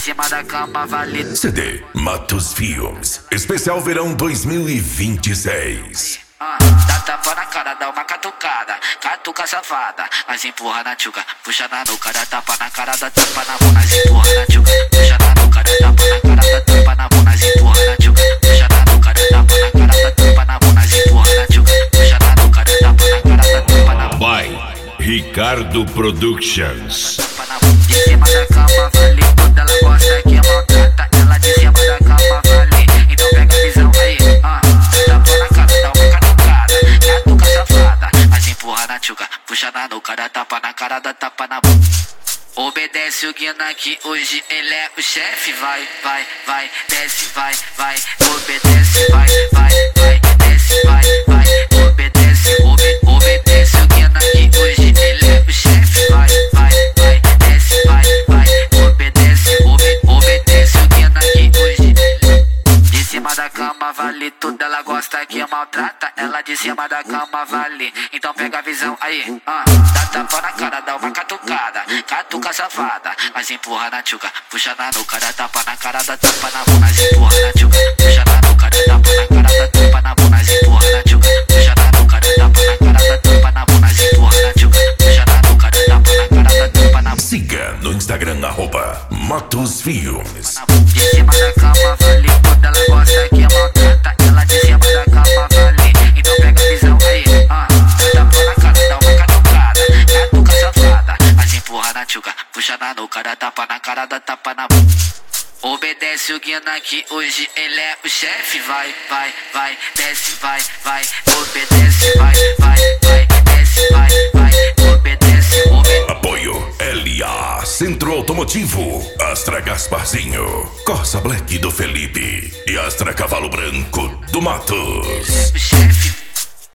cima da cama vale. CD Matos Filmes, especial verão 2026. Dá tapa na cara, dá uma catucada, catuca safada, mas empurra na tchuca, puxa na nuca, dá tapa na cara, dá tapa na bunda, mas empurra na tchuca, puxa na nuca, dá tapa na cara, dá tapa na bunda, mas empurra na tchuca, puxa na nuca, dá tapa na cara, dá tapa na bunda, mas empurra na tchuca, puxa na nuca, dá tapa na cara, dá tapa na bunda. By Ricardo Productions. De cima da cama vale, toda ela gosta que maltrata, ela de cima da cama vale, então pega a visão aí, tapa na cara, dá uma catucada, catuca safada, mas empurra na tchuca, puxa na nuca, dá tapa na cara, dá tapa na bunda. Obedece o Guina que hoje ele é o chefe, vai, vai, vai, desce, vai, vai, obedece, vai, vai, vai, desce, vai, vai, obedece, obedece o Guina que hoje ele é o chefe, vai, vai, vai, desce, vai, vai, obedece, obedece o Guina que hoje de cima da cama vale, tudo ela gosta que maltrata, ela de cima da cama vale, então pega a visão aí, dá tapa na cara, dá uma catucada, catuca safada, mas empurra na tchuca, puxa na nuca, dá tapa na cara, dá tapa na bunda, mas empurra na tchuca, puxa na nuca, dá tapa na cara, dá tapa na bunda, mas empurra na tchuca, puxa na nuca, dá tapa na cara, dá tapa na bunda, mas empurra na tchuca, puxa na nuca, dá tapa na cara, dá tapa na bunda. Siga no Instagram @Matos Filmes. De cima da cama vale, toda ela gosta que maltrata, ela de cima da cama vale, então pega a visão aí, dá tapa na cara, dá uma catucada, catuca safada, mas empurra na tchuca, puxa na nuca, dá tapa na cara, dá tapa na bunda. Obedece o Guina que hoje ele é o chefe, vai, vai, vai, desce, vai, vai, obedece, vai, vai, vai, desce, vai, vai, obedece, Apoio LA Centro Automotivo, Astra Gasparzinho, Corsa Black do Felipe e Astra Cavalo Branco do Matos.